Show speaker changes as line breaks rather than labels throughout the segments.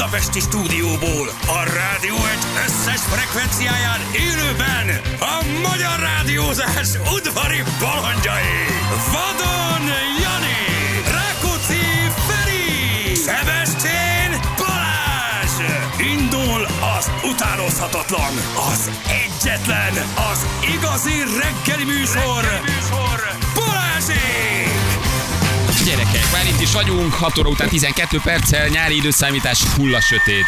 budapesti stúdióból, a rádió egy összes frekvenciáján élőben a magyar rádiózás udvari balandjai. Vadon Jani, Rákóczi Feri, Szebestén Balázs. Indul az utánozhatatlan, az egyetlen, az igazi reggeli műsor, Balázsék!
Gyerekek, már itt is vagyunk, 6 óra után 12 perccel, nyári időszámítás, hulla sötét.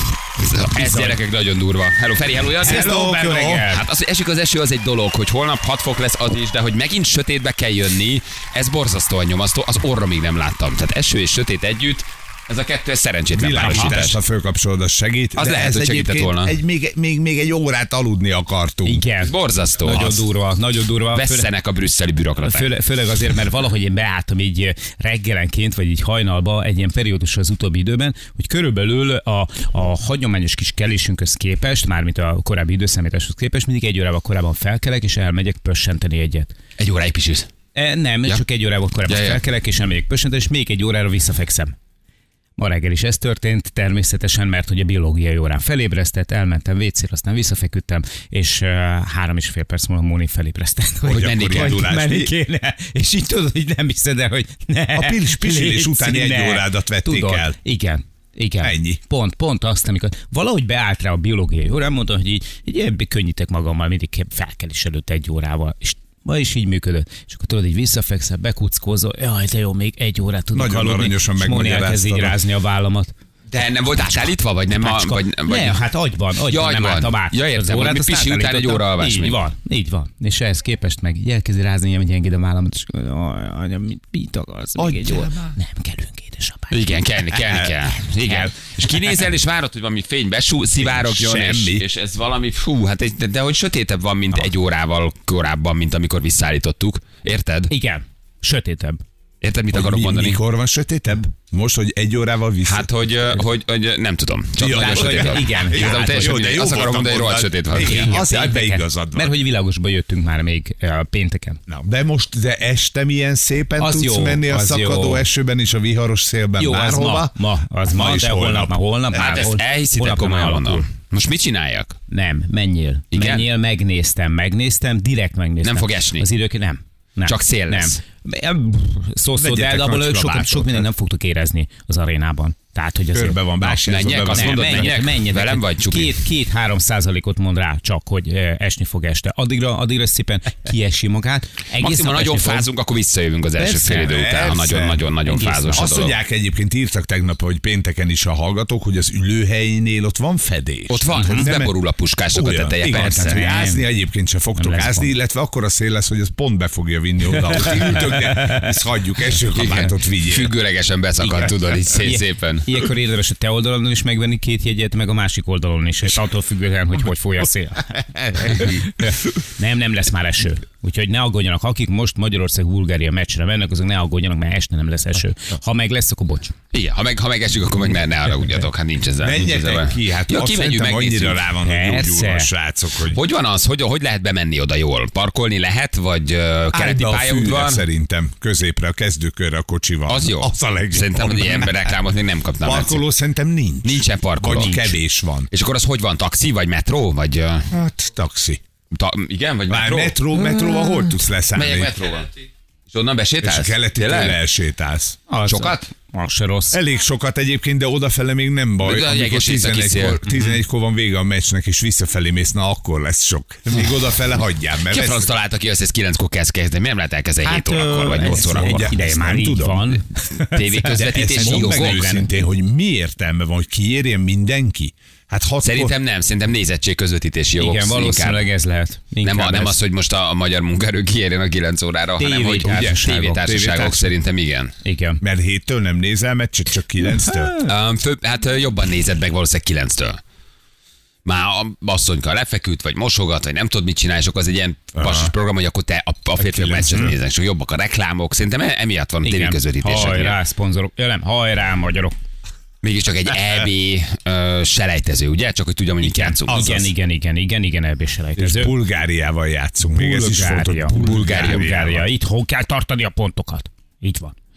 Ez gyerekek nagyon durva. Hello Feri, hello Jani.
Hello, reggel.
Hát az, hogy esik az eső, az egy dolog, hogy holnap 6 fok lesz az is, de hogy megint sötétbe kell jönni, ez borzasztóan nyomasztó, az orromig nem láttam. Tehát eső és sötét együtt, ez a kettő, ez szerencsétlen párosítás.
Világítást, ha fölkapcsolod, az segít.
Az lehet, hogy segített volna.
Még egy órát aludni akartunk.
Igen.
Borzasztó.
Nagyon durva.
Vesszenek a brüsszeli bürokraták.
Főleg azért, mert valahogy én beálltam így reggelenként, vagy így hajnalba egy ilyen periódusra az utóbbi időben, hogy körülbelül a hagyományos kis kelésünkhöz képest, mármint a korábbi időszámításhoz képest, mindig egy órával korábban felkelek, és elmegyek pössenteni egyet.
Egy óráig pisilsz?
Nem, ja. Csak egy órával korábban felkelek, és elmegyek pössenteni, és még egy órára visszafekszem. Ma reggel is ez történt, természetesen, mert hogy a biológiai órán felébresztett, elmentem WC-re, aztán visszafeküdtem, és 3,5 perc múlva Móni felébresztett, hogy menni kéne. És így tudod, hogy nem hiszed el, hogy ne.
A pisilés utáni egy órádat vették el.
Igen.
Ennyi.
Pont azt, amikor valahogy beállt rá a biológiai órán, mondtam, hogy így könnyítek magammal, mindig felkelés előtt egy órával, és ma is így működött. És akkor tudod, így visszafekszel, bekuckózol, jaj, de jó, még egy órát tudok
nagyon
aludni.
Nagyon aranyosan megmagyaráztad.
Elkezd így rázni a vállamat.
De nem volt átállítva, vagy nem?
Nem, hát agyban nem álltam át.
Ja, értem, hogy mi pisi után egy óra alvás.
Így van. És ehhez képest meg így elkezdi rázni, hogy gyengéd a vállamat, és anya, mit akarsz? Még egy óra. Nem, kellünk, édesapám.
Igen, kell. Igen. És kinézel, és várod, hogy valami fény beszivárogjon, és ez valami, hát de hogy sötétebb van, mint egy órával korábban, mint amikor visszaállítottuk. Érted?
Igen, sötétebb.
Érted, mit akarok mondani?
Mikor van sötétebb? Most, hogy egy órával vissza?
Hát, hogy nem tudom. Csak nagyon sötét van.
Igen.
Azt akarom mondani, hogy rohadt sötét van.
Azért beigazad van.
Mert hogy világosba jöttünk már még pénteken.
Na, de este milyen szépen az tudsz menni a szakadó esőben és a viharos szélben
jó,
bárhova?
Az ma, de holnap.
Hát ezt elhiszitek, komolyan mondom. Most mit csináljak?
Nem, menjél.
Igen?
Menjél, megnéztem, direkt megnéztem.
Nem fog esni?
Az idők nem. Csak szél lesz. Nem. De abból sok mindent nem fogtok érezni az arénában. Tehát, hogy
körbe van
menjek, velem vagy Csuki?
2-3% mond rá csak, hogy esni fog este. Addigra szépen kiesi magát.
Maximum nagyon fázunk, akkor visszajövünk az első fél idő után, ha nagyon-nagyon fázos a
Azt
dolog.
mondják egyébként, írtak tegnap, hogy pénteken is a hallgatók, hogy az ülőhelyénél ott van fedés.
Ott van, hát beborul a puskások a teteje, persze.
Tehát, hogy ázni egyébként sem fogtok ázni, illetve akkor a szél lesz, hogy az pont be fogja vinni oda, hogy ültök, de ezt hagyjuk, esőkabátot vigyél.
Függőlegesen beszakadt, tudod, így szépen.
Ilyenkor érdemes a te oldalon is megvenni 2 jegyet, meg a másik oldalon is, és attól függően, hogy foly a szél. Nem lesz már eső. Úgyhogy ne aggódjanak, akik most Magyarország-Bulgária meccsre mennek, azok ne aggódjanak, mert este nem lesz eső. Ha meg lesz, akkor bocs.
Igen, ha meg esik, akkor meg ne haragudjatok, hát nincs ezzel.
Menjetek ki, hát
ja,
kimegyünk, annyira rá van, hogy gyógyulva a srácok.
Hogy van az, hogy lehet bemenni oda jól? Parkolni lehet, vagy keleti pályaudvar?
Szerintem középre, a kezdőkörre a kocsival.
Az jó.
Az a legjobb.
Szerintem, hogy ilyen reklámot még nem kaptam.
Parkoló szerintem nincs.
Nincsen parkoló.
Vagy kevés van.
És akkor az hogy van? Taxi, vagy metró? Vagy...
Hát taxi.
Igen, vagy metró?
Metróval hol tudsz leszállni?
Melyek metróval? És onnan besétálsz?
És a keletitől elsétálsz.
Sokat?
Az se rossz.
Elég sokat egyébként, de odafele még nem baj. Amikor 11-kor van vége a meccsnek, és visszafelé mész, na akkor lesz sok. Még odafele hagyjál.
Ki a franc találta ki azt, hogy 9-kor kezd kezdeni? Miért nem lehet elkezdeni 7 órakor, vagy 8 órakor?
Ideje már így van.
Tévéközvetítési jogok?
Őszintén, hogy mi értelme van, hogy kiérjen mindenki? Hát
szerintem nem, szerintem nézettség közvetítési jogok.
Igen, valószínűleg ez lehet.
Nem az, hogy most a magyar munkaerő kiérjen a 9 órára, hanem hogy tévétársaságok szerintem igen.
Mert 7-től nem nézel meccset, csak 9-től?
Hát jobban nézed meg valószínűleg 9-től. Már a asszonyka lefeküdt, vagy mosogat, vagy nem tudod mit csinálj, és akkor az egy ilyen passis program, hogy akkor te a férfiak meccset néznek, és jobbak a reklámok. Szerintem emiatt van tévéközvetítés.
Hajrá, szponzorok. Hajrá, magyarok.
Mégiscsak egy EB selejtező, ugye? Csak hogy tudjam, hogy játszunk.
Igen, EB selejtező.
És Bulgáriával játszunk. Még ez is fontos.
Bulgária. Itt hol kell tartani a pontokat. Így van.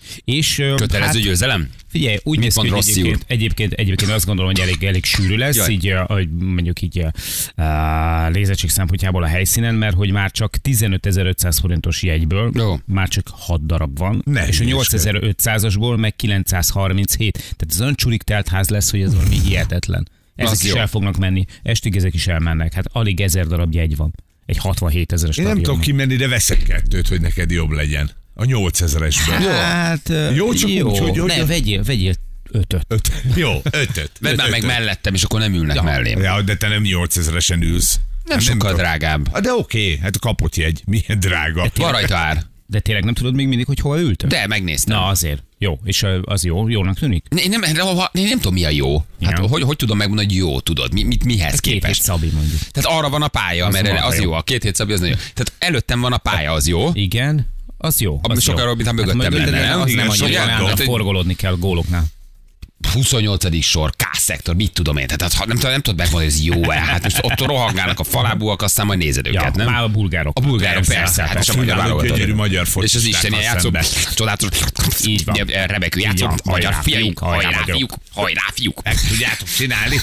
És,
kötelező győzelem?
Figyelj, úgy néz ki, hogy egyébként azt gondolom, hogy elég sűrű lesz, így, mondjuk így lézettség szempontjából a helyszínen, mert hogy már csak 15.500 forintos jegyből már csak 6 darab van, és a 8.500-asból meg 937. Tehát ez olyan csurik telt ház lesz, hogy ez valami hihetetlen. Ezek is el fognak menni, estig ezek is elmennek. Hát alig 1000 darab jegy van. Egy 67 000-es.
Én nem tudok kimenni, de veszek 2, hogy neked jobb legyen. A 8000-esből.
Hát
jó, csak
jó.
Úgy, hogy
ne, vegyél 5-öt.
Jó, 5-öt.
Vedd már meg mellettem, és akkor nem ülnek mellém.
Ja, de te nem 8000-esen ülsz.
Nem sokkal drágább.
De oké, hát a kapott jegy. Milyen drága.
Van rajta ár.
De tényleg nem tudod még mindig, hogy hova ültök?
De megnéztem.
Na azért. Jó. És az jó? Jónak tűnik?
Én nem tudom, mi a jó. Hát, hogy tudom megmondani, hogy jó, tudod? Mihez képest?
2 hét Szabi mondjuk.
Tehát arra van a pálya, mert az jó. A 2 hét Szabi az nagyon jó. Tehát előttem van a pálya, az jó.
Igen. Az jó. Az
sokkal jobb, mintha mögöttem lenne.
Az nem annyira forgolódni kell góloknál.
28. sor, K-szektor, mit tudom én. Tehát nem tudod megmondani, hogy ez jó-e. Hát most ott rohangálnak a falábúak, aztán majd nézed őket, nem?
Már a bulgárok.
A bulgárok persze. Hát a magyar válogatott. És az isteni játszó. Csodálatos.
Így van.
Rebekű játszó. Magyar fiúk. Hajrá fiúk.
Meg tudjátok csinálni.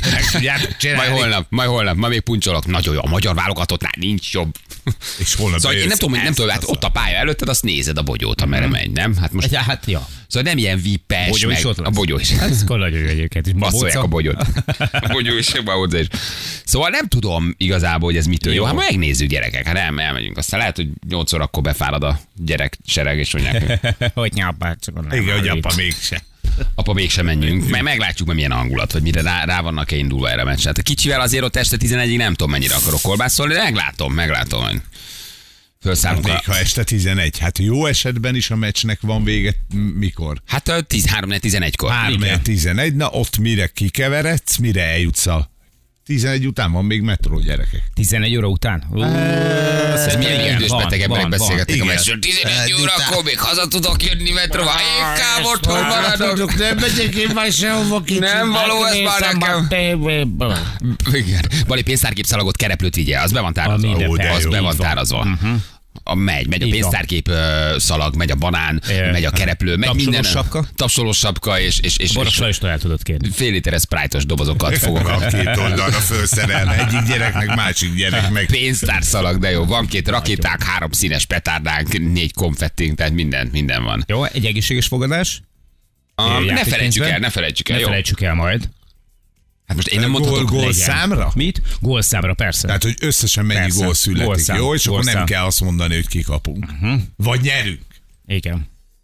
Majd holnap. Majd még puncsolok. Nagyon jó. A magyar válogatottnál nincs jobb.
És holnap
szóval én nem tudom, hát ott a pálya előtted, azt nézed a bogyót, amerre megy, nem? Hát most.
Hát ja.
Szóval nem ilyen VIP-es, meg a bogyó is.
Ez nagyon jó egyébként.
Basszolják a bogyót. A bogyó is, a babóca is. Szóval nem tudom igazából, hogy ez mitől jó. Hát megnézzük, gyerekek. Hát elmegyünk. Aztán lehet, hogy 8 órakor befárad a gyerek sereg, és mondják,
hogy nyapát, csak nem.
Igen, hogy apa mégse.
Apa mégsem menjünk, mert meglátjuk, hogy milyen hangulat, vagy mire rá vannak-e indulva erre a meccsre. Hát a kicsivel azért ott este 11-ig nem tudom, mennyire akarok kolbászolni, de meglátom, hogy felszállunk.
Hát ha este 11, hát jó esetben is a meccsnek van vége mikor?
Hát 3-11-kor.
3-11, na ott mire kikeveredsz, mire eljutsz a 11 után van még metró, gyerekek.
11 óra után?
Ez milyen idős beteg emberek beszélgetnek a meccsről. 11 órakor még haza tudok jönni metróval. Inkább otthon maradok.
Nem megyek én már sehova kicsit.
Nem való ez már nekem. Igen. Bali pénztárképszalagot kereplőt vigye, az be van tárazva. Az be van tárazva. Megy a pénztárkép szalag, megy a banán, megy a kereplő, megy minden. Tapsolós sapka és
Borossal is el tudod kérni.
Fél literes Sprite-os dobozokat fogok
a 2 oldalra felszerelve. Egyik gyereknek, másik gyerek meg.
Pénztárszalag, de jó. Van 2 rakéták, 3 színes petárdánk, 4 konfettink, tehát minden van.
Jó, egy egészséges fogadás?
Ne felejtsük el.
Ne felejtsük el majd.
Hát most én nem mondhatok
gólszámra?
Mit? Gólszámra, persze.
Tehát, hogy összesen mennyi gól születik, jó? És akkor nem kell azt mondani, hogy kikapunk. Vagy nyerünk.
Igen.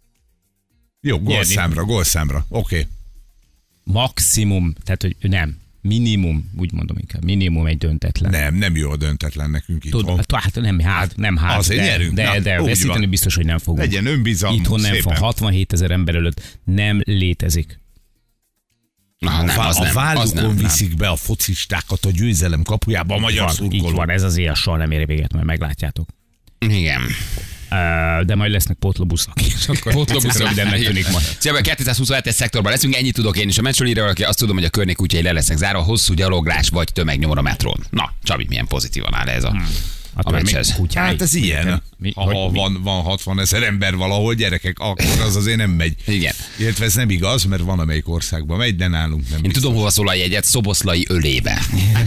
Jó, gólszámra. Oké.
Maximum, tehát, hogy nem. Minimum, úgy mondom inkább. Minimum egy döntetlen.
Nem jó a döntetlen nekünk itthon.
Hát nem hát.
Azért nyerünk.
De veszíteni biztos, hogy nem fogunk.
Legyen önbizalmunk.
Itthon nem fog. 67 000 ember előtt nem létezik.
A vállukon viszik be a focistákat a győzelem kapujába a magyar szurkolók.
Így van, ez az él soha nem ér véget, majd meglátjátok.
Igen.
De majd lesznek pótlóbuszok is.
Pótlóbuszok,
de megtűnik majd.
Szóval 227-es szektorban leszünk, ennyit tudok én is a meccsről írva, aki azt tudom, hogy a környék útjai le lesznek zárva, hosszú gyaloglás vagy tömegnyomor a metrón. Na, Csabi, milyen pozitívan áll ez a meccshez.
Hát ez ilyen. Ha van 60 000 ember valahol, gyerekek, akkor az azért nem megy.
Igen.
Illetve ez nem igaz, mert van amelyik országban megy, de nálunk nem.
Én tudom, hova szól a jegyet, Szoboszlai ölébe.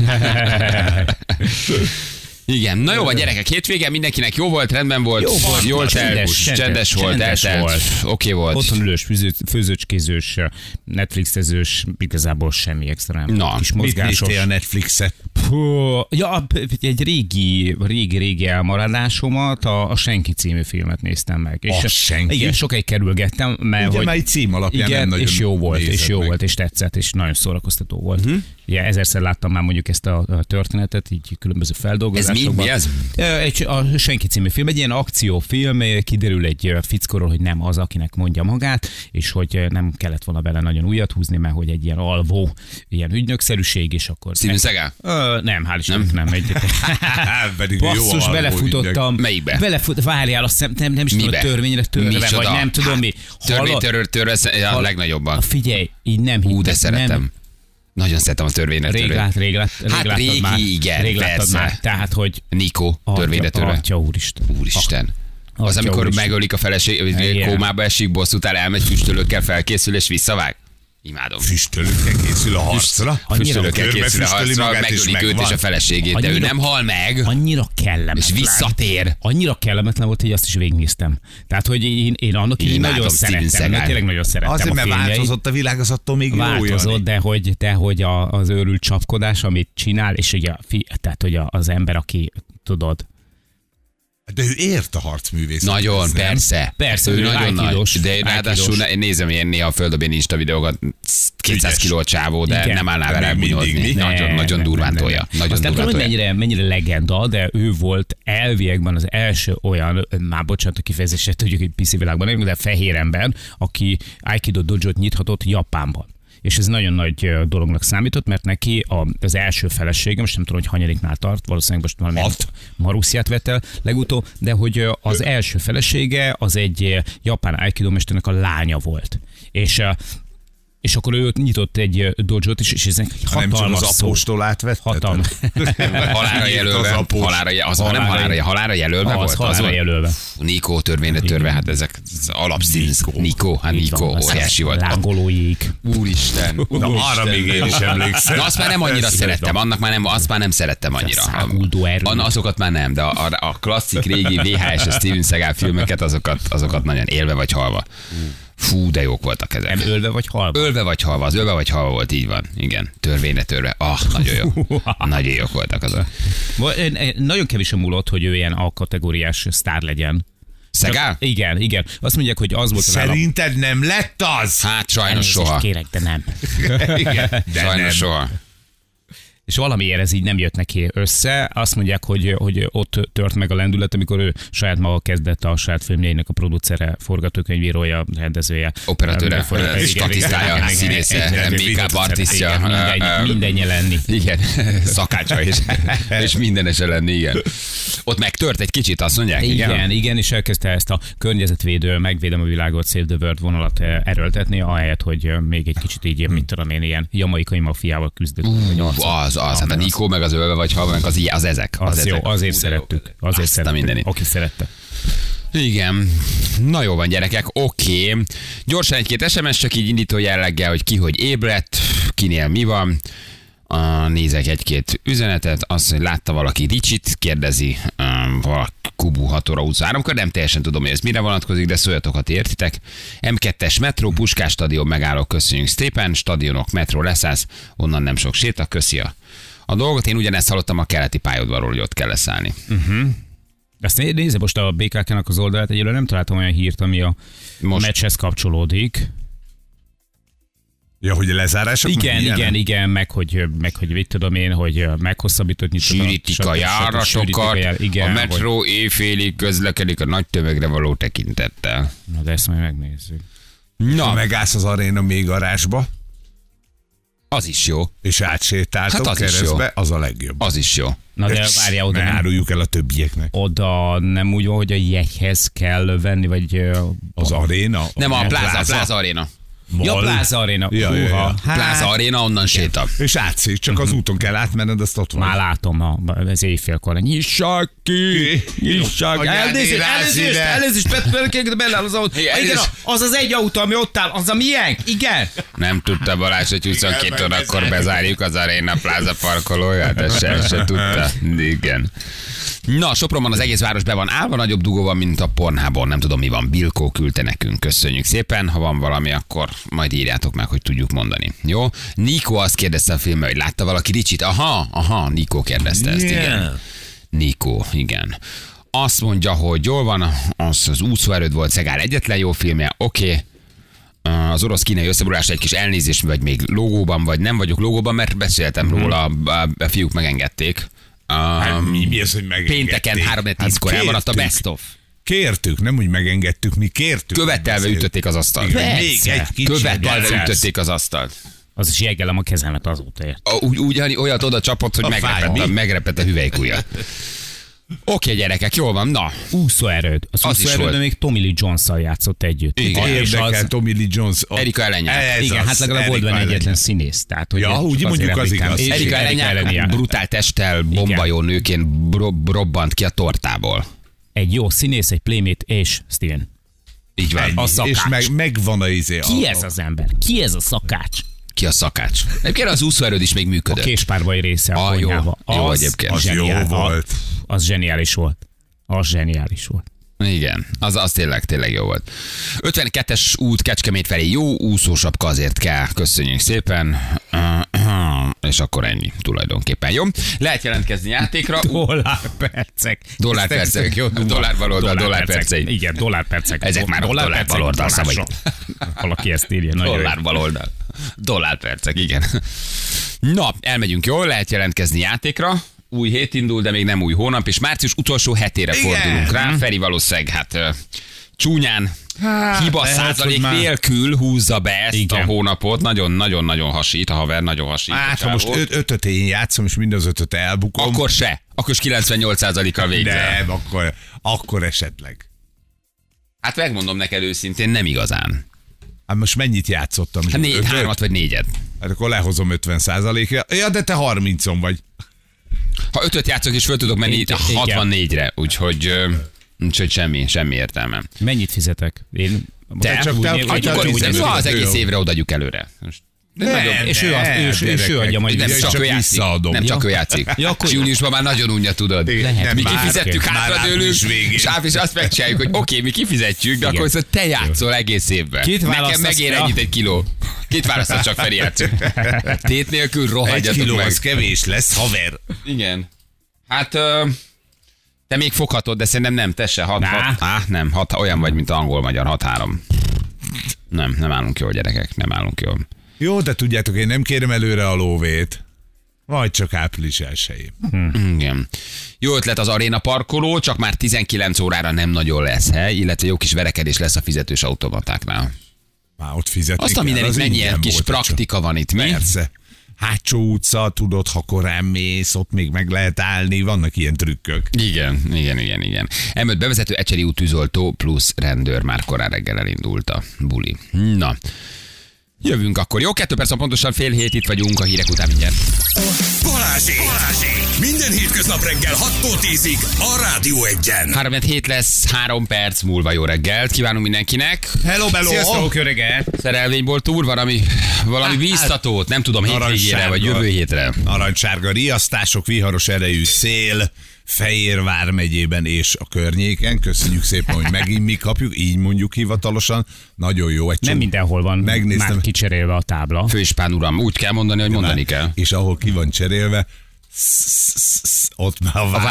Igen, na jó van gyerekek, hétvége mindenkinek jó volt, rendben volt, jól telt, csendes volt, eltelt, oké volt.
Otthon ülős, főzőcskézős, Netflixezős, igazából semmi extra.
Na, mit néztél a Netflixet?
Ja, egy régi elmaradásomat, a Senki című filmet néztem meg.
És Senki?
Igen, sokáig kerülgettem, mert
ugye már egy cím alapján
igen,
nem nagyon
és jó volt, és tetszett, és nagyon szórakoztató volt. Ugye 1000-szer láttam már mondjuk ezt a történetet, így különböző feldolgozásokban.
Ez mi?
A Senki című film, egy ilyen akciófilm, kiderül egy fickóról, hogy nem az, akinek mondja magát, és hogy nem kellett volna vele nagyon újat húzni, mert hogy egy ilyen alvó, ilyen ügynökszerűség, és akkor...
Steven Seagal?
Nem, hál' Istennek nem. Basszus, belefutottam.
Melyikbe?
Várjál, azt hiszem, nem is tudom, törvényre törve, vagy nem tudom mi.
Törvényre a legnagyobban.
Figyelj, így nem hittem.
De szeretem. Nagyon szeretem a törvényre törve.
Rég láttad már.
Igen, persze.
Tehát, hogy
Nikó, törvényre törve.
Atya, úristen.
Úristen. Az, amikor megölik a feleség, kómába esik, bosszút után elmegy, füstölőkkel felkészül és visszavág. Imádom.
Füstölőkkel készül a harcra.
Füstölőkkel készül a harcra, megölik őt és a feleségét, de ő nem hal meg.
Annyira kellemetlen.
És visszatér.
Annyira kellemetlen volt, hogy azt is végignéztem. Tehát, hogy én annak én nagyon szerettem. Tényleg nagyon szerettem.
Azért, mert változott a világ, az attól még
változott, de hogy az őrült csapkodás, amit csinál, és ugye, tehát, hogy az ember, aki tudod,
de ő ért a harcművészet.
Nagyon, persze.
Persze,
ő nagyon nagy. De én ráadásul nézem ilyen néha a földön ilyen Insta videókat, 200 kiló csávó, de igen, nem állná vele elbúnyozni. Nagyon durván tolja. Aztán
tudom, mennyire legenda, de ő volt elviekben az első olyan, már bocsánat a kifejezésre, tudjuk, hogy piszi világban, de fehér ember, aki Aikido dojot nyithatott Japánban. És ez nagyon nagy dolognak számított, mert neki az első felesége, most nem tudom, hogy hanyadiknál tart, valószínűleg most valami Marussziát vett el legutóbb, de hogy az első felesége az egy japán aikido mesternek a lánya volt. És akkor ő nyitott egy dojot is, és ez egy hatalmas
az apostolát vett.
Halára jelölve. Halára jelölve volt?
Halára jelölve.
Nikó törvényre törve, hát ezek az alapszínz. Nikó, óriási volt.
Lángolóig.
Úristen.
Arra még én is emlékszem.
Na, azt már nem annyira szerettem, azt már nem szerettem annyira. Azokat már nem, de a klasszik régi VHS Steven Seagal filmeket, azokat nagyon élve vagy halva. Fú, de jók voltak ezek.
Nem ölve vagy halva?
Ölve vagy halva, az ölve vagy halva volt, így van. Igen, törvényre törve. Nagyon jó. Nagyon jók voltak azok.
Nagyon kevés múlott, hogy ő ilyen A-kategóriás sztár legyen.
Seagal?
Igen. Azt mondják, hogy az volt
Szerinted nem lett az?
Hát sajnos soha.
Kérek, de nem.
Igen,
de sajnos nem. Soha.
És valamiért ez így nem jött neki össze. Azt mondják, hogy ott tört meg a lendület, amikor ő saját maga kezdett a saját filmjeinek a producere, forgatókönyvírója, rendezője,
operatőre, statisztája, színésze, make-up artistja.
Mindenje lenni.
Igen, szakácsa is. És mindenese lenni, igen. Ott megtört egy kicsit, azt mondják?
Igen, és elkezdte ezt a környezetvédő, megvédem a világot, Save the World vonalat erőltetni, ahelyett, hogy még egy kicsit így, mit tudom én, ilyen jamaikai mafiával küzdött.
Hát a Nikó, meg az ölve vagy halva, meg az ezek.
Az jó, azért szerettük. Aki szerette.
Igen. Na jó van, gyerekek, oké. Gyorsan egy-két SMS, csak így indító jelleggel, hogy ki hogy ébredt, kinél mi van. Nézek egy-két üzenetet, azt, hogy látta valaki Ricsit, kérdezi valaki Kubu 6 óra 23-kor, nem teljesen tudom, hogy ez mire vonatkozik, de szóljatok, ha értitek. M2-es metró, Puskás stadion megálló, köszönjük szépen, stadionok, metró leszállsz, onnan nem sok séta, köszi a dolgot. Én ugyanezt hallottam a keleti pályaudvarról, hogy ott kell leszállni.
Azt nézze most a BKK-nak az oldalát, egyébként nem találtam olyan hírt, ami a meccshez kapcsolódik.
Ja, hogy a lezárások?
Igen, meg hogy mit tudom én, hogy meghosszabbított nyitva.
Sűrítik a járatokat, a metró éjfélig közlekedik a nagy tömegre való tekintettel.
Na, de ezt majd megnézzük.
Ha megállsz az aréna még garázsba,
az is jó.
És átsétáltok hát keresztbe, az a legjobb.
Az is jó.
Na de várjál, oda
ne áruljuk el a többieknek.
Oda nem úgy van, hogy a jegyhez kell venni, vagy...
Az aréna?
Nem, a Plaza Aréna.
Ja, Plaza Aréna.
Ja. Plaza Aréna, onnan séta.
És átszék, csak az úton kell átmenned, azt ott van.
Már látom, ez éjfélkor. Nyissák ki! Elnézést, Petr, beláll az autó. Igen, az az egy autó, ami ott áll, az a miénk? Igen.
Nem tudta Balázs, hogy 22 órakor bezárjuk az Aréna Plaza parkolóját, ezt se tudta. Igen. Na, Sopronban az egész város be van állva, nagyobb dugó van, mint a Pornhubon. Nem tudom, mi van. Bilkó küldte nekünk. Köszönjük szépen. Ha van valami, akkor majd írjátok meg, hogy tudjuk mondani. Jó? Nikó azt kérdezte a filmben, hogy látta valaki Ricsit. Aha, Nikó kérdezte ezt, igen. Nikó, igen. Azt mondja, hogy jól van, az úszóerőd volt Seagal egyetlen jó filmje, oké. Az orosz-kínai összeborulás egy kis elnézés, vagy még logóban, vagy nem vagyok logóban, mert beszéltem róla, a fiúk megengedték.
Mi az, hogy megengedték?
Pénteken 3-10-kor elmaradt a best of.
Kértük, nem úgy megengedtük, mi kértük.
Követelve ütötték az asztalt.
Még egy kicsit.
Követelve ütötték az asztalt.
Az is jegelem a kezemet azóta ért.
Olyat oda csapott, hogy megrepett a hüvelykúja. Oké, gyerekek, jól van, na.
Úszóerőd. Az úszóerődben még Tommy Lee Jones-szal játszott együtt.
Igen, érdekel Tommy Lee Jones.
Erika Elenya.
Igen, hát legalább volt benne egyetlen színész. Tehát, hogy
úgy mondjuk az igaz.
Erika Elenya brutál testtel, bombajó nőként robbant ki a tortából.
egy jó színész, egy playmate és Steven.
Így van.
A szakács.
És megvan a izé.
Ki ez az ember? Ki ez a szakács?
Ki a szakács? Egyébként az úszóerőd is még
A
működött.
késpárbaj része a konyhába.
Jó egyébként.
Az jó volt.
Az zseniális volt. Az zseniális volt.
Igen, az tényleg jó volt. 52-es út Kecskemét felé jó úszósapka azért kell. Köszönjük szépen. És akkor ennyi tulajdonképpen. Jó? Lehet jelentkezni játékra.
Dollárpercek.
Dollárpercei.
Igen, dollárpercek.
Ezek már dollár szavai.
Valaki ezt írja.
Dollár. Dollárpercek, igen. Na, elmegyünk, jól? Lehet jelentkezni játékra. Új hét indul, de még nem új hónap, és március utolsó hetére fordulunk rá. Feri valószínűleg csúnyán, hiba százalék nélkül húzza be ezt a hónapot. Nagyon-nagyon hasít, a haver nagyon hasít.
Hát, ha most 5-öt én játszom, és mind az 5-öt elbukom.
Akkor se. Akkor is 98%-kal végzel.
Nem, akkor esetleg.
Hát megmondom neked őszintén, nem igazán.
Hát most mennyit játszottam?
Hát 3-at vagy 4-et.
Hát akkor lehozom 50%-ra. Ja, de te 30-on vagy.
Ha 5-öt játszok, és föl tudok menni 64-re, úgyhogy semmi értelme.
Mennyit fizetek? Én
az egész évre odaadjuk előre.
És ő adja majd
Nem csak ő játszik. Júniusban már nagyon unja, tudod. Mi kifizettük hátradőlünk, és azt megcsináljuk, hogy oké, mi kifizetjük, de akkor te játszol egész évben. Nekem megér ennyit egy kiló. Két választhat, csak Feri játszik. Tét nélkül rohadjatok meg.
1 kiló az kevés lesz, haver.
Igen. Hát te még foghatod, de szerintem nem, te se. Nem, olyan vagy, mint angol-magyar, 6-3. Nem állunk jól, gyerekek, nem állunk jól.
Jó, de tudjátok, én nem kérem előre a lóvét. Vagy csak április 1-én.
Igen. Jó ötlet az aréna parkoló, csak már 19 órára nem nagyon lesz hely, illetve jó kis verekedés lesz a fizetős automatáknál.
Már ott fizetni
azt a mindenit mennyi ilyen kis praktika van itt, mi?
Persze. Hátsó utca, tudod, ha korán mész, ott még meg lehet állni, vannak ilyen trükkök.
Igen. M5 bevezető, Ecseri út tűzoltó plusz rendőr, már korán reggel elindult a buli. Na, jövünk akkor. Jó, 2 perc, pontosan 6:30 itt vagyunk a hírek után mindjárt.
Balázsék! Minden hétköznap reggel 6-tól 10-ig a Rádió 1-en.
3-7 lesz, 3 perc múlva jó reggelt. Kívánunk mindenkinek.
Hello, bello!
Sziasztok, jó reggelt!
Szerelvényból túr, valami bíztatót, nem tudom, hétvégére vagy jövő hétre.
Narancssárga riasztások, viharos erejű szél, Fejér vármegyében és a környéken. Köszönjük szépen, hogy megint mi kapjuk, így mondjuk hivatalosan. Nagyon jó.
Nem mindenhol van már kicserélve a tábla.
Főispán uram, úgy kell mondani, hogy mondani kell.
És ahol ki van cserélve, ott már a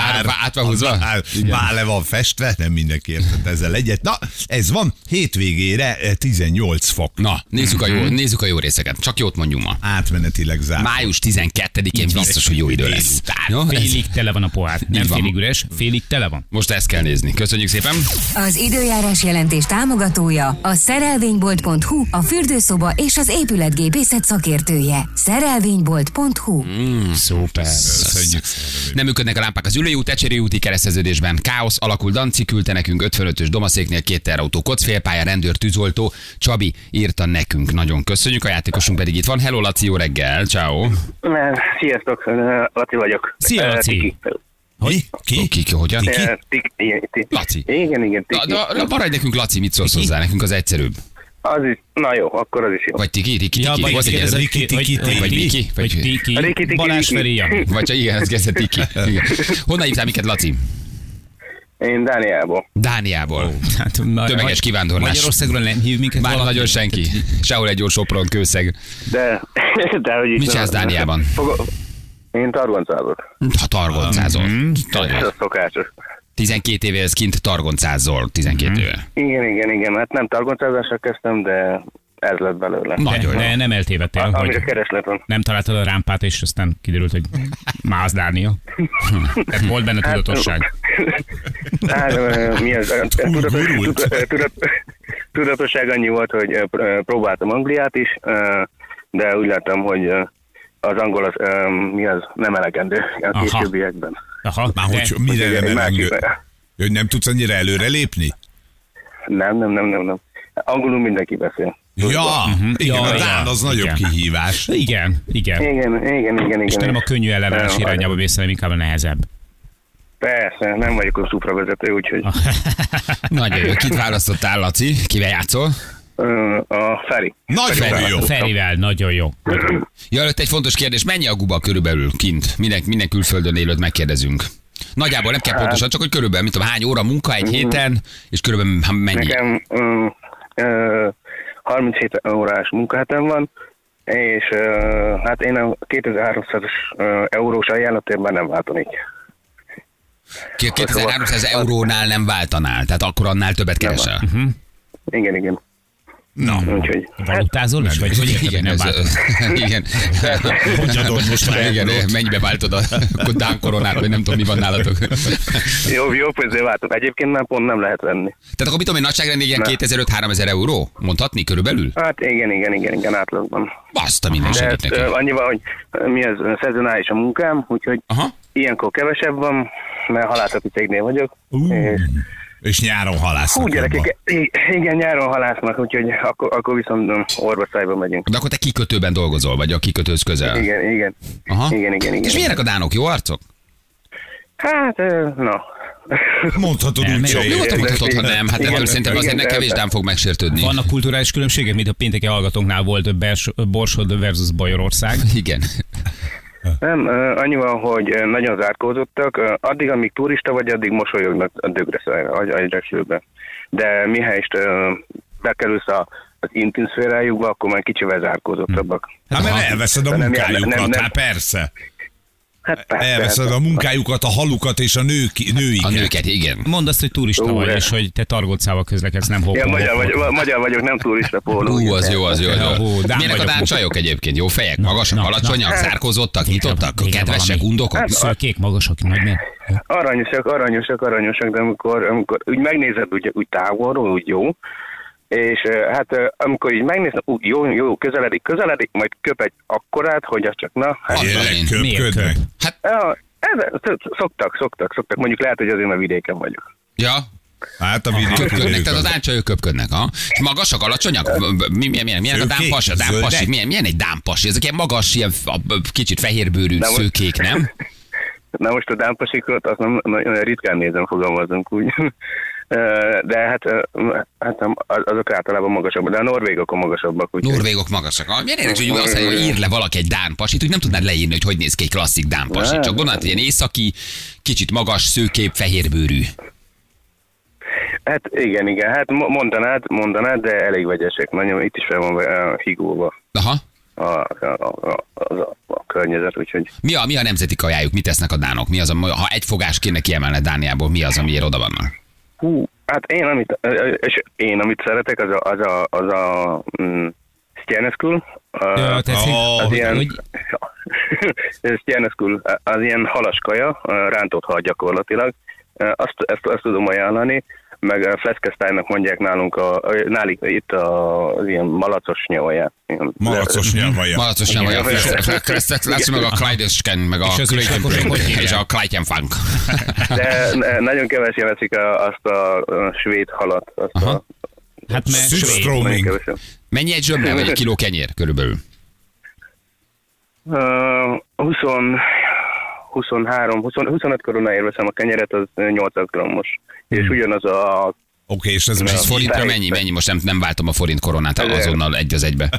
vár le van festve, nem mindenki értett ezzel egyet. Na, ez van, hétvégére 18 fok.
Na, nézzük a jó részeket. Csak jót mondjunk ma.
Átmenetileg zárt.
Május 12-én biztos, hogy jó idő lesz.
Félig tele van a pohár. Nem félig üres, félig tele van.
Most ezt kell nézni. Köszönjük szépen.
Az időjárás jelentés támogatója a szerelvénybolt.hu, a fürdőszoba és az épületgépészet szakértője. Szerelvénybolt.hu.
Szuper.
Nem működnek a lámpák az Ülői út, Ecseri úti kereszteződésben. Káosz alakul, Danci küldte nekünk 55-ös domaszéknél 2 teherautó, kocfélpálya, rendőr, tűzoltó. Csabi írta nekünk. Nagyon köszönjük, a játékosunk pedig itt van. Hello, Laci, jó reggel, ciao.
Sziasztok, Laci vagyok.
Szia, Laci.
Ki? Hogyan? Laci.
Igen.
Maradj nekünk, Laci, mit szólsz hozzá? Nekünk az egyszerűbb.
Az is, na jó, akkor az is jó.
Vagy Tiki.
Vagy Tiki. Balázs Feri, Jani.
Vagy csak igen, ez kezdett Tiki. Honnan hívtál minket, Laci?
Én
Dániából. Tömeges kivándorlás.
Magyarországról nem hív minket
valaki. Nagyon senki. Sehol egy Sopron, Kőszeg.
De hogy is.
Mit csinálsz Dániában?
Én targoncázok.
Ha targoncázol.
Ez a szokásos.
12 éve ez kint targoncázol, 12 éve.
Igen, hát nem targoncázásra kezdtem, de ez lett belőle.
Nagyon jó. Nem eltévedtél,
hogy kereslet van.
Nem találtad a rámpát, és aztán kiderült, hogy mász Dánia. Tehát volt benne tudatosság.
Mi az? Tudatosság annyi volt, hogy próbáltam Angliát is, de úgy láttam, hogy az angol az, nem elegendő a későbbiekben.
Aha,
már hogy mire nem elegendő? Hogy nem tudsz annyira előre lépni?
Nem. Angolul mindenki beszél.
Igen, a Dán az nagyobb kihívás.
Igen.
Igen.
És nem a könnyű ellenállás irányába mész, hanem inkább a nehezebb.
Persze, nem vagyok a szupravezető, úgyhogy
Nagyon jó. Kit választottál, Laci? Kivel játszol?
a Feri.
Nagyon jó.
Ferivel, nagyon jó.
Ja, előtt egy fontos kérdés. Mennyi a guba körülbelül kint? Minden külföldön élőt megkérdezünk. Nagyjából nem kell pontosan, csak hogy körülbelül, mit tudom, hány óra munka egy héten, és körülbelül mennyi?
Nekem 37 órás munkahetem van, és hát én a 2300 eurós ajánlatérben nem váltanék.
2300 eurónál nem váltanál, tehát akkor annál többet keresel.
Igen.
Na,
Úgyhogy
Valutázol is? Vagy hogy
Igen,
nem váltod?
igen.
mondjadod most már.
Igen, mennyibe váltod a Dán koronát, vagy nem tudom, mi van nálatok.
jó pénzért váltom. Egyébként már pont nem lehet venni.
Tehát akkor mit tudom én, nagyságrend ilyen 2500-3000 euró? Mondhatni körülbelül?
Hát igen, átlagban.
Baszta, minden
De
segít neki.
annyival, hogy mi ez szezonális a munkám, úgyhogy ilyenkor kevesebb van, mert halászati cégnél vagyok.
És nyáron halásznak.
Hú, gyerekek, igen, nyáron halásznak, úgyhogy akkor viszont orvoszájba megyünk.
De akkor te kikötőben dolgozol, vagy a kikötőhöz közel?
Igen.
Aha.
Igen.
És milyenek a dánok? Jó arcok?
Hát, na.
Mondhatod úgy,
Jó, mondhatod, ha nem. Hát
Igen,
ebből szerintem azért
igen,
kevés dán fog megsértődni.
Vannak kulturális különbségek, mint a pénteki hallgatónknál volt Borsod versus Bajorország.
Igen.
Nem, annyival, hogy nagyon zárkózottak, addig, amíg turista vagy, addig mosolyognak a dögre agyrásülbe. De mihelyest bekerülsz az intim szférájukba, akkor már kicsivel zárkózottabbak.
Hát mert elveszed a munkájukat,
nem.
hát persze.
Hát persze.
Elveszed a munkájukat, a halukat és a nőiket.
A nőket, igen.
Mondd azt, hogy turista vagy, és hogy te Targócával közlekedsz, nem hoppon.
Magyar vagyok, nem turista póló.
Az jó. Milyenek a dán csajok egyébként? Jó fejek? Magasak, alacsonyak, zárkózottak, nyitottak, kedvesek, undokok?
Szőkék, magasok, nagy miért?
Aranyosak, de amikor úgy megnézed úgy távolról, úgy jó, és hát amikor így megnézem, jó, közeledik, majd köp egy akkorát, hogy az csak na. Hát,
Köpködnek.
Hát,
szoktak. Mondjuk lehet, hogy azért, mert vidéken vagyok.
ja.
Hát a
Köpködnek,
vidék.
tehát az áncsajok köpködnek, ha? És magasak, alacsonyak? Milyen a dánpasi? Milyen egy dánpasi? Ezek ilyen magas, ilyen kicsit fehérbőrű szőkék, nem?
Na most a dánpasikot, azt nem nagyon ritkán nézem, fogalmazunk úgy. De hát azok általában magasabbak, de a norvégok a magasabbak. Úgy
Norvégok magasak. Milyen érdekes, hogy azt mondja, hogy ír le valaki egy dánpasit, úgy nem tudnád leírni, hogy néz ki egy klasszik dánpasi. Csak gondolod, hogy ilyen északi, kicsit magas, szőkép, fehérbőrű.
Hát igen, hát mondanád, de elég vegyesek. Nagyon itt is fel van higulva.
Aha.
A környezet, úgyhogy...
Mi a nemzeti kajájuk? Mit tesznek a dánok? Mi az, ha egy fogás kéne kiemelni Dániából, mi az, amiért oda vannak?
Hát én amit szeretek, az a Stjerneskul. Az ilyen... Stjerneskul, az ilyen halas kaja, rántott hal gyakorlatilag. Ezt tudom ajánlani, meg Fleskesztájnak mondják nálunk, nálik itt az ilyen malacos nyavaja.
Malacos nyavaja.
Lesz meg a Kleidesken, meg a és a Kleidenfunk.
De nagyon kevesen veszik azt a svéd halat.
Hát
mert
mennyi egy zsömle, vagy egy kiló kenyér körülbelül?
25 koronáért veszem a kenyeret, az 800 grammos. És ugyanaz a...
Oké, és ez
forintra mennyi? Most nem váltom a forint koronát azonnal egy az egybe.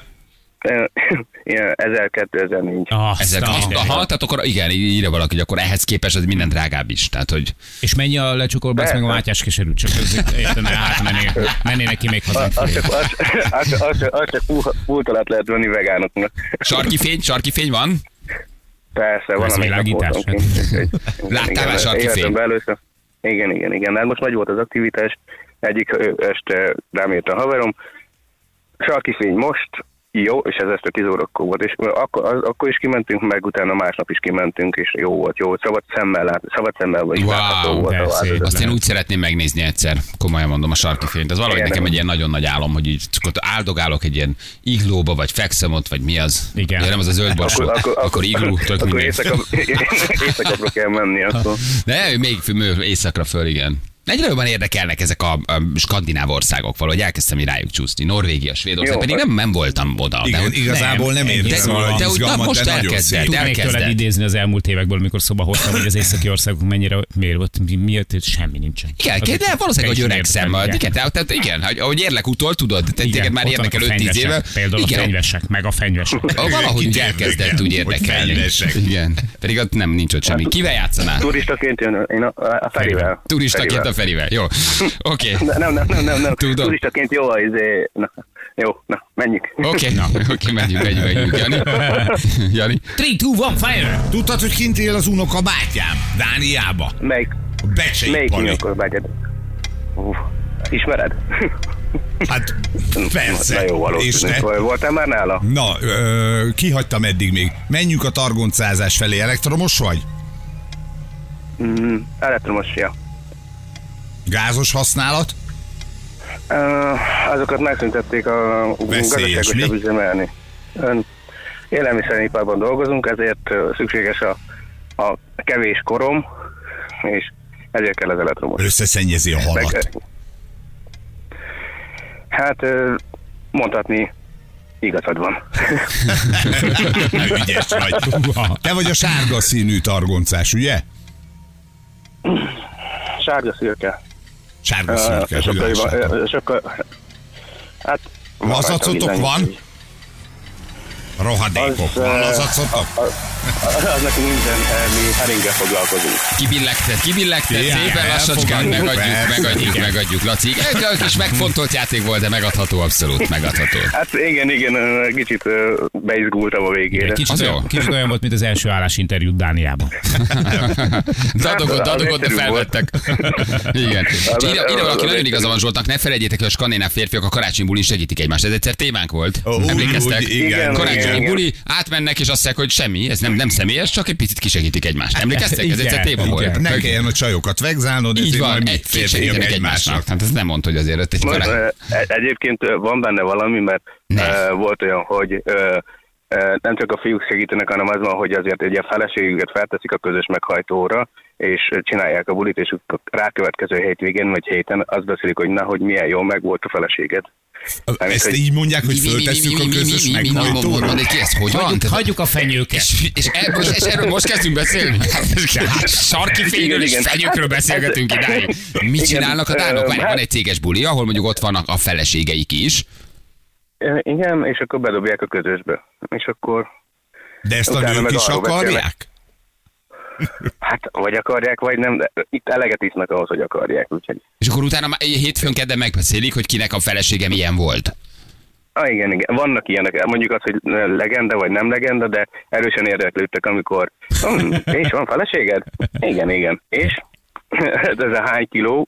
1000-2004.
Aha, tehát akkor igen, írja valaki, hogy akkor ehhez képest ez minden drágább is. Tehát, hogy...
És mennyi a lecsukolbász meg a mátyás keserű? Csak értene mennének ki még hazánk.
Az csak pultalát lehet venni vegánoknak.
Sarki fény van?
Persze, van,
amelyik voltam.
Láttál már sarki fény?
Igen. Hát most nagy volt az aktivitás. Egyik este rám jött a haverom. Sarki fény most, jó, és ez este 10 órakor volt, és akkor is kimentünk, meg utána másnap is kimentünk, és jó volt. Szabad szemmel vagy látható volt a változat.
Azt én úgy szeretném megnézni egyszer, komolyan mondom, a sarki fényt. Az valahogy nekem egy ilyen nagyon nagy álom, hogy így áldogálok egy ilyen iglóba, vagy fekszem ott, vagy mi az.
Igen.
Ja, nem az a zöld borsó, akkor igló, tök mindegy.
Éjszakra kell menni akkor.
De még éjszakra föl, igen. Egyre jobban érdekelnek ezek a skandináv országok, valahogy elkezdtem rájuk csúszni. Norvégia, Svédország, pedig nem voltam oda.
Igen, igazából nem érdekel a izgalmat,
most
de nagyon szép.
Tudnék tőled idézni az elmúlt évekből, amikor szóba hoztam, hogy az északi országok mennyire, miért semmi nincsen.
Igen, de valószínűleg, hogy öregszem. Igen, ahogy érlek utol, tudod, téged már érdekel 5-10 éve.
Például a fenyvesek, meg a fenyvesek.
Valahogy úgy elkezdett úgy érdekelni. Igen, pedig ott nincs ott semmi. Kivel játszanál?
Turistaként jön, én a Ferivel.
Turistaként a Ferivel, jó. Oké.
Nem.
Tudom.
Turistaként jó, jó, menjük.
Oké, menjünk. Jani? 3,
2, 1, fire!
Tudtad, hogy kint él az unoka bátyám? Dániába.
Melyik
Becsei-Pali.
unokabátyád? Ismered?
Hát persze.
Na jó, valószínűleg. Voltál már nála?
Na, kihagytam eddig még. Menjünk a targoncázás felé. Elektromos vagy?
Elektromos, ja.
Gázos használat?
Azokat megszüntették a gazdaságosabb üzemelni. Élelmiszeriparban dolgozunk, ezért szükséges a kevés korom, és ezért kell az elektromos.
Összeszennyezi a halat.
Hát mondhatni, igazad van.
Ügyes vagy. Te vagy a sárga színű targoncás, ugye?
Sárga szürke.
Sárga szürke.
Sokkal. Hát.
Lazacotok van? Rohadékok. Van lazacotok?
Az nekünk minden, mi heringgel foglalkozunk.
Kibillegted, szépen lassacskán megadjuk, Laci. Egy kis megfontolt játék volt, de megadható, abszolút megadható.
Hát igen, kicsit beizgultam a végére.
Kicsit olyan volt, mint az első állásinterjút Dániában.
Dadogot felvettek. Igen. Ide valaki nagyon igaza van Zsoltnak, ne felejtjétek, hogy a skandináv férfiak a karácsonybulin segítik egymást. Ez egyszer témánk volt. Emlékeztek? Karácsonyi buli, átmennek és azt mondják, hogy semmi, ez nem személyes, csak egy picit kisegítik egymást. Emlékeztek? Ez egyszer téma volt.
Ne kelljen a csajokat vegzálnod,
így van, egy segítenek egymásnak. Hát ez nem mondta, hogy azért egy
egyébként van benne valami, mert volt olyan, hogy nem csak a fiúk segítenek, hanem az van, hogy azért egy feleségüket felteszik a közös meghajtóra, és csinálják a bulit, és a rákövetkező hétvégén vagy héten azt beszélik, hogy hogy milyen jól meg volt a feleséged.
Ezt így mondják, hogy föltesszük a közös meghajtóra?
Hagyjuk a fenyőket.
És erről most kezdünk beszélni? Sarki fényről és fenyőkről beszélgetünk idáig. Mit csinálnak a dánok? Van egy céges buli, ahol mondjuk ott vannak a feleségeik is.
Igen, és akkor bedobják a közösbe. És akkor...
De ezt a nők is akarják?
Hát, vagy akarják, vagy nem, de itt eleget isznak ahhoz, hogy akarják, úgyhogy...
És akkor utána hétfőn kedden megbeszélik, hogy kinek a felesége milyen volt.
Igen. Vannak ilyenek, mondjuk az, hogy legenda vagy nem legenda, de erősen érdeklődtek, amikor és van feleséged? Igen. És? Ez a hány kiló?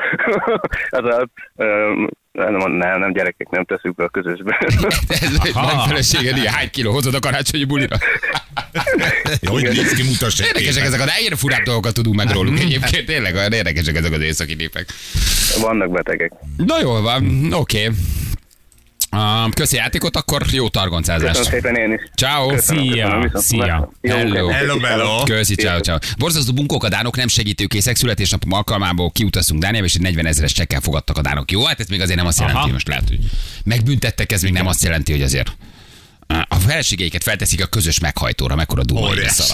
Nem, gyerekek, nem teszünk be a közösbe.
Ez egy nagy feleséged, ilyen hány kiló hozod a karácsonyi bulira?
Hogy néz ki, mutass egy
érdekesek ezek, de ennyire furább dolgokat tudunk meg róluk. Egyébként tényleg olyan érdekesek ezek az északi népek.
Vannak betegek.
Na jól van, oké. Köszi játékot, akkor jó targoncázást.
Köszönöm szépen én is.
Ciao.
Szia.
Hello. Köszi, ciao. Borzasztó bunkók a dánok, nem segítőkészek, születésnapom alkalmából kiutaztunk Dániába, és egy 40 000-es csekkel fogadtak a dánok. Jó, hát ez még azért nem azt jelenti, most lehet, hogy megbüntettek, ez még nem azt jelenti, hogy azért a feleségeiket felteszik a közös meghajtóra, mekkora duma lesz.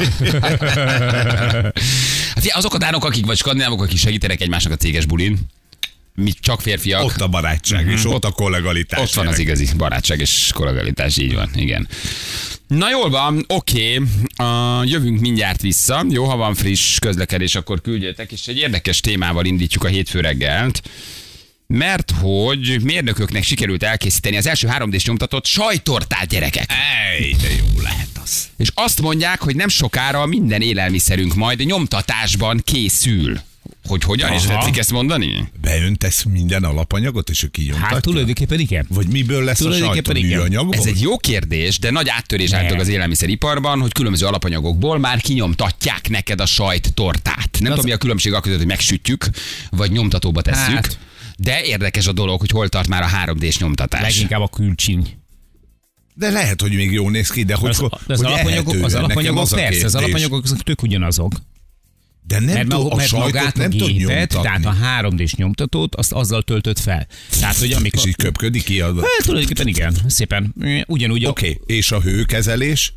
Azok a dánok, akik vagy skandinávok, akik segítenek egymásnak a céges bulin, mi csak férfiak.
Ott a barátság, és ott a kollegalitás.
Ott van az igazi barátság és kollegalitás, így van, igen. Na jól van, oké. Jövünk mindjárt vissza. Jó, ha van friss közlekedés, akkor küldjetek, és egy érdekes témával indítjuk a hétfő reggelt. Mert hogy mérnököknek sikerült elkészíteni az első 3D-s nyomtatott sajttortát, gyerekek.
Ej, de jó lehet az.
És azt mondják, hogy nem sokára minden élelmiszerünk majd nyomtatásban készül. Hogy hogyan is tetszik ezt mondani?
Beöntesz minden alapanyagot, és ő kinyomtatja?
Hát tulajdonképpen igen.
Vagy miből lesz a sajtoműanyagból?
Ez egy jó kérdés, de nagy áttörés által az élelmiszeriparban, hogy különböző alapanyagokból már kinyomtatják neked a sajttortát. Nem tudom, mi a különbség a között, hogy megsütjük, vagy nyomtatóba tesszük. De érdekes a dolog, hogy hol tart már a 3D-s nyomtatás.
Leginkább a külcsiny.
De lehet, hogy még jól néz ki, de hogy
az alapanyagok persze, az alapanyagok tök ugyanazok.
De nem
mert magát a gépet, tehát a 3D-s nyomtatót, azt azzal töltött fel. Tehát, hogy amikor...
És így köpködik ki az...
Hát tulajdonképpen igen, szépen. Ugyanúgy...
Oké, és a hőkezelés?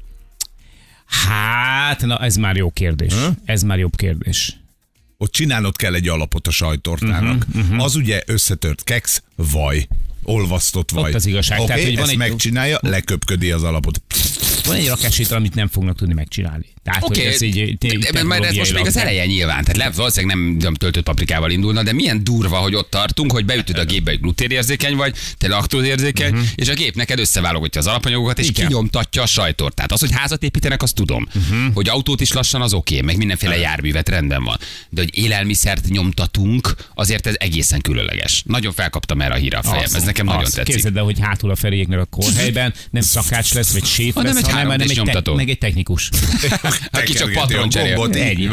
Hát, na ez már jó kérdés. Ez már jobb kérdés.
Ott csinálnod kell egy alapot a sajttortának. Az ugye összetört keksz, vaj. Olvasztott vaj.
Ott az igazság.
Okay,
Tehát, hogy van
ezt megcsinálja, leköpködi az alapot.
Van egy rakásítal, amit nem fognak tudni megcsinálni. Tehát, hogy ez így
majd ez most még az eleje nyilván. Tehát valószínűleg nem töltött paprikával indulna, de milyen durva, hogy ott tartunk, hogy beütöd a gépbe, hogy gluténérzékeny vagy, te laktózérzékeny, és a gép neked összeválogatja az alapanyagokat, és kinyomtatja a sajtort. Tehát az, hogy házat építenek, azt tudom. Hogy autót is lassan, az oké, meg mindenféle járművet rendben van. De hogy élelmiszert nyomtatunk, azért ez egészen különleges. Nagyon felkaptam erre a híra a fejem. Ez nekem nagyon tetszik.
Képzeld el, hogy hátul a Feriéknek a kórhelyben nem szakács lesz, vagy séf lesz, hanem meg egy technikus.
Aki csak patron cserél.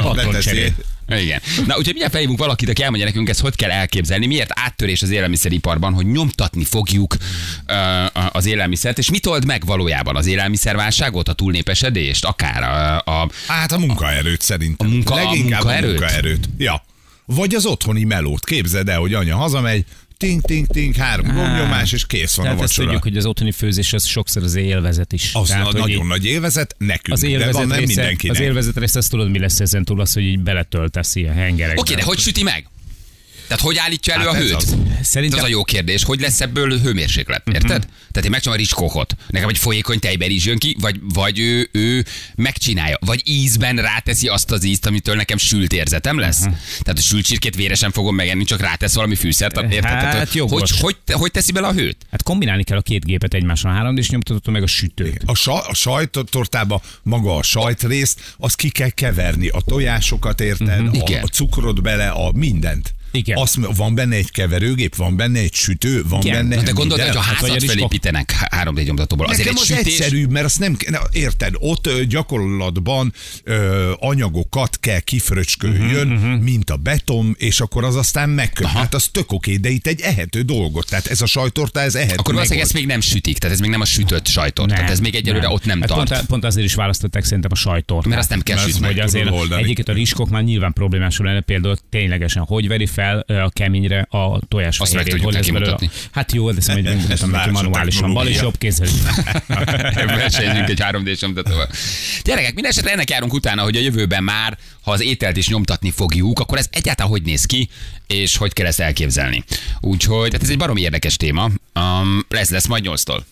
Igen. Na, úgyhogy mindjárt felhívunk valakit, aki elmondja nekünk, ezt hogy kell elképzelni, miért áttörés az élelmiszeriparban, hogy nyomtatni fogjuk az élelmiszert, és mit old meg valójában az élelmiszerválságot, a túlnépesedést, akár
Hát a munkaerőt szerintem. Leginkább a munkaerőt. Ja. Vagy az otthoni melót. Képzeld el, hogy anya hazamegy, ting, 3 gombnyomás, és kész van a vacsora.
Ezt tudjuk, hogy az otthoni főzés az sokszor az élvezet is.
Az tehát, nagyon nagy élvezet nekünk,
az élvezet
de van nem
része,
mindenkinek.
Az élvezet része, azt tudod, mi lesz ezen túl, az, hogy így beletöltesz ilyen hengerekbe.
Oké, de hogy süti meg? Tehát hogy állítja elő a hőt? Szerintem az a jó kérdés, hogy lesz ebből hőmérséklet, érted? Tehát én megcsinálom a rizskókot, nekem egy folyékony tejberizs jön ki, vagy ő megcsinálja, vagy ízben ráteszi azt az ízt, amitől nekem sült érzetem lesz. Tehát a sült csirkét véresen fogom megenni, csak rátesz valami fűszert, érted?
Hát
hogy teszi bele a hőt?
Hát kombinálni kell a két gépet egymásra, 3D-s nyomtatót meg a sütőt.
A sajttortába maga a sajtrészt, azt ki kell keverni, a tojásokat, érted? A cukrot bele, a mindent.
Igen.
Van benne egy keverőgép, van benne egy sütő, van benne...
Na de gondolod, hogy a házat felépítenek 3D nyomtatóból. Azért
nekem
egy
az
sütés...
egyszerűbb, mert azt nem... Érted, ott gyakorlatban anyagokat kell kifröcsköljön, mint a beton, és akkor az aztán megköt. Hát az tök oké, de itt egy ehető dolgot. Tehát ez a sajtorta, ez ehető.
Akkor valószínűleg ezt még nem sütik, tehát ez még nem a sütött sajtort. Tehát ez még egyelőre ott nem tart.
Pont azért is választották szerintem a sajtort.
Mert azt nem kell sütni.
Hogy azért egyiket a rizskok már nyilván problémásul lenne, például ténylegesen hogy veri fel a keményre a tojásfehérjét. Hol lesz belőle? Hát jó, de ezt majd megmutatom neki manuálisan. Bal és jobb kézzel.
Versenyzünk egy 3D-s nyomtatóval. Gyerekek, minden esetre ennek járunk utána, hogy a jövőben már, ha az ételt is nyomtatni fogjuk, akkor ez egyáltalán hogy néz ki, és hogy kell ezt elképzelni. Úgyhogy ez egy baromi érdekes téma. Lesz majd 8-tól.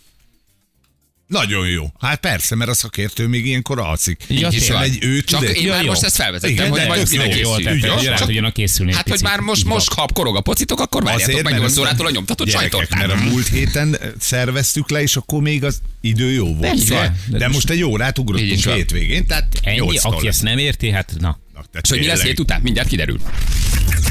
Nagyon jó. Hát persze, mert a szakértő még ilyenkor alszik.
Ja, csak én már most ezt felvezettem, hogy majd
tudjanak készülni.
Hát, hogy már most ha korog a pocitok, akkor várjátok meg 8 órától a nyomtatott sajtortát.
Mert a múlt héten szerveztük le, és akkor még az idő jó volt. De most egy órát ugrottunk hétvégén, tehát
ennyi, aki ezt nem érti, hát na.
És hogy mi lesz hét után? Mindjárt kiderül.